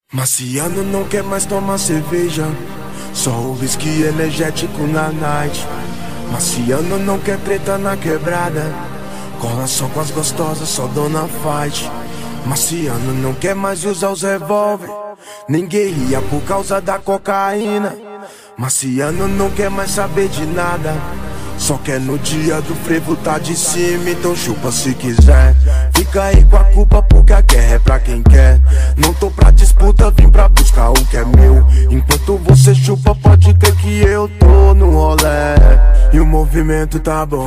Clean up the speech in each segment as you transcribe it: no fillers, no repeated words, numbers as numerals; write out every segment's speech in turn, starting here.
Marciano não quer mais tomar cerveja, só o whisky energético na night. Marciano não quer treta na quebrada, cola só com as gostosas, só dona fight. Marciano não quer mais usar os revólver, nem guerrilha por causa da cocaína. Marciano não quer mais saber de nada, só quer no dia do frevo tá de cima. Então chupa se quiser, fica aí com a culpa porque a guerra é pra quem quer. Não tô pra disputa, vim pra buscar o que é meu. Enquanto você chupa pode crer que eu tô no rolê. E o movimento tá bom,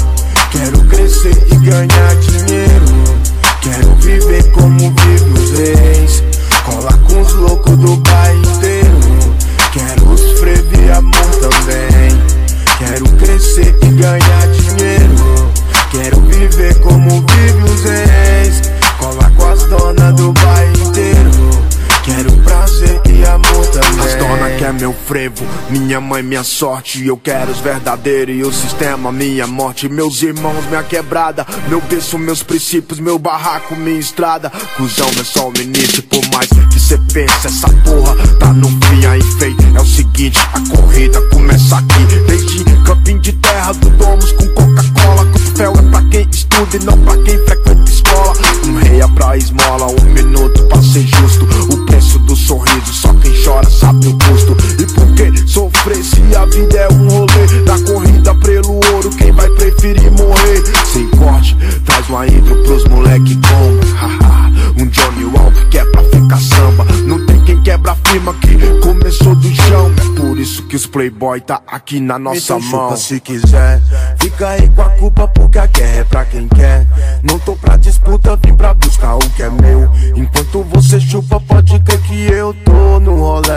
quero crescer e ganhar dinheiro. Quero viver como vivem os reis, cola com os loucos do bairro inteiro. Quero os frevo e amor também. Quero crescer e ganhar dinheiro. Quero viver como vivem os reis, cola com as donas do bairro inteiro. Quero prazer e amor também. As donas quer meu frevo, minha mãe, minha sorte. Eu quero os verdadeiros e o sistema, minha morte. Meus irmãos, minha quebrada, meu berço, meus princípios, meu barraco, minha estrada. Cusão é só o início, por mais que cê pense, essa porra tá no fim aí, feio. É o seguinte, a corrida começa aqui. Desde campinho de terra, do Domus com Coca-Cola. Cofel é pra quem estuda e não pra quem frequenta escola. Um rei é pra esmola, um minuto pra ser justo. O preço do sorriso, só quem chora sabe o custo. E por que sofrer se a vida é um rolê? Da corrida pelo ouro, quem vai preferir morrer? Sem corte, traz uma hidro pros moleque bom. Um Johnny Walker que é pra ficar samba. Não tem quem quebra a firma que começou do chão. É por isso que os playboy tá aqui na nossa então mão. Chupa se quiser, fica aí com a culpa porque a guerra é pra quem quer. Não tô pra disputa, vim pra buscar o que é meu. Enquanto você chupa pode crer que eu tô no rolê.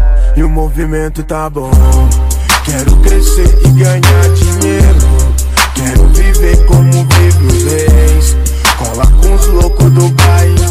E o movimento tá bom, quero crescer e ganhar dinheiro. Quero viver como vivem os reis, cola com os loucos do bairro